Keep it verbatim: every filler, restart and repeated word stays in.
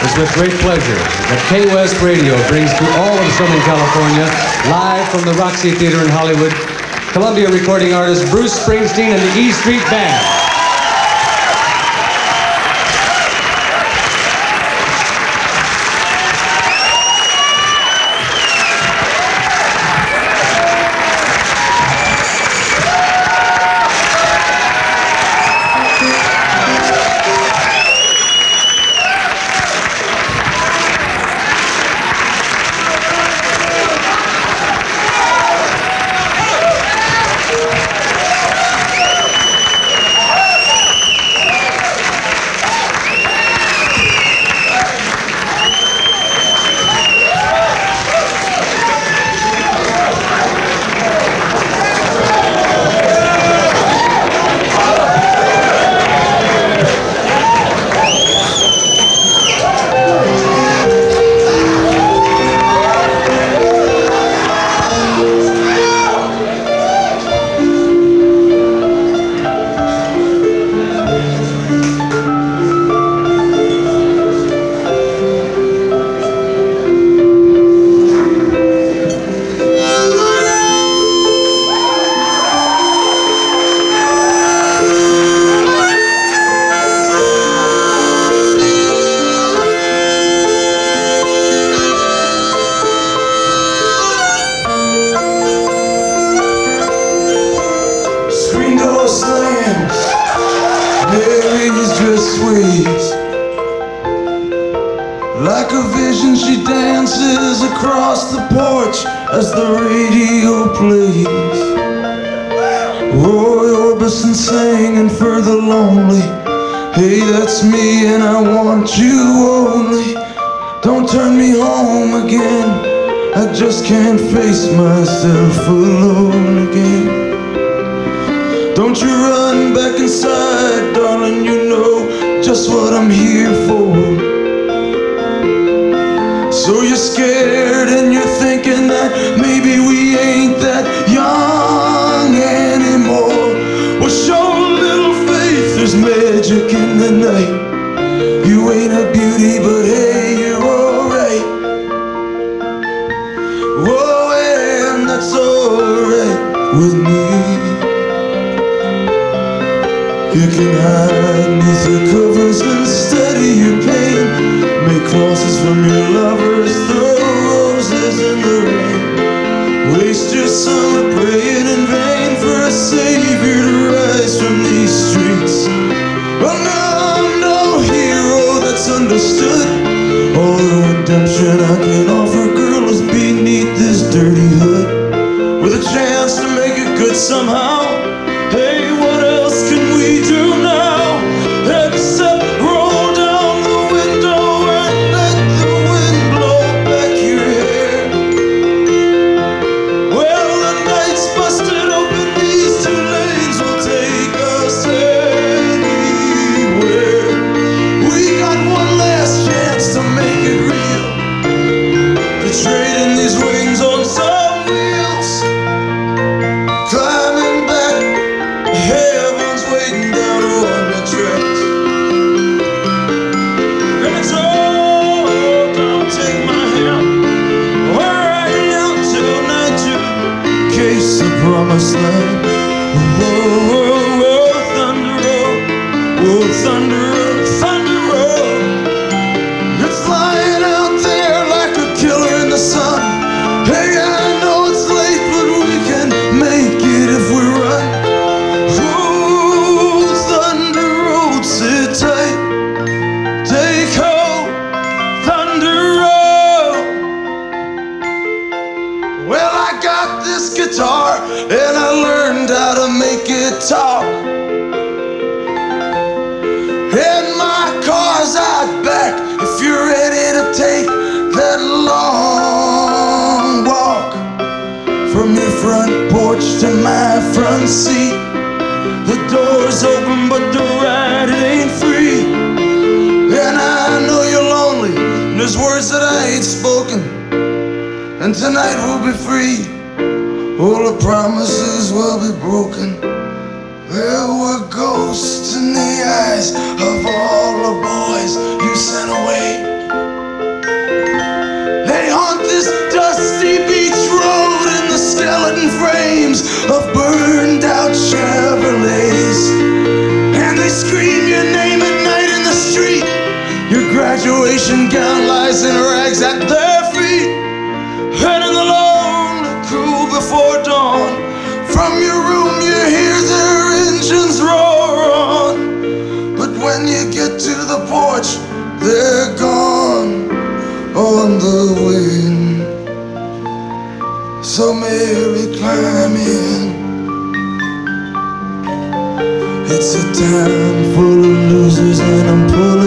It's with great pleasure that K-West Radio brings to all of Southern California, live from the Roxy Theater in Hollywood, Columbia recording artist Bruce Springsteen and the E Street Band. Like a vision, she dances across the porch as the radio plays Roy Orbison singing for the lonely. Hey, that's me and I want you only. Don't turn me home again, I just can't face myself alone again. Don't you run back inside, darling, you know just what I'm here for. So you're scared and you're thinking that maybe we ain't that young anymore. Well, show a little faith, there's magic in the night. You ain't a beauty, but hey, you're alright. Whoa, and that's alright with me. You can hide beneath the covers and study your pain. Make crosses from your lovers, throw roses in the rain. Waste your summer praying in vain for a savior to rise from these streets. Well, no, I'm no hero that's understood. All the redemption I can offer, girl, is beneath this dirty hood. With a chance to make it good somehow. Hey, what else can we do now? Except roll down the window and let the wind blow back your hair. Well, the night's busted open, these two lanes will take us anywhere. We got one last chance to make it real. To trade in these wings on some wheels. Climbing back, heaven's waiting down on the tracks. It's all, don't take my hand. We're riding out till night to case the promised land. Whoa, whoa, whoa, thunder roll. Whoa, thunder roll, thunder roll. It's lying out there like a killer in the sun. Hey, I know it's late, but we can make it if we run. Whoa, thunder road, sit tight. Take hold, thunder road. Well, I got this guitar and I learned how to make it talk. And my car's out back if you're ready to take that long walk. From your front porch to my front seat. The door's open but the ride ain't free. And I know you're lonely, and there's words that I ain't spoken. And tonight we'll be free. All the promises will be broken. There were ghosts in the eyes of all the boys you sent away. lies in rags at their feet, hurting the lonely crew before dawn. From your room you hear their engines roar on, but when you get to the porch, they're gone on the wind. So Mary, climb in. It's a town full of losers and I'm pulling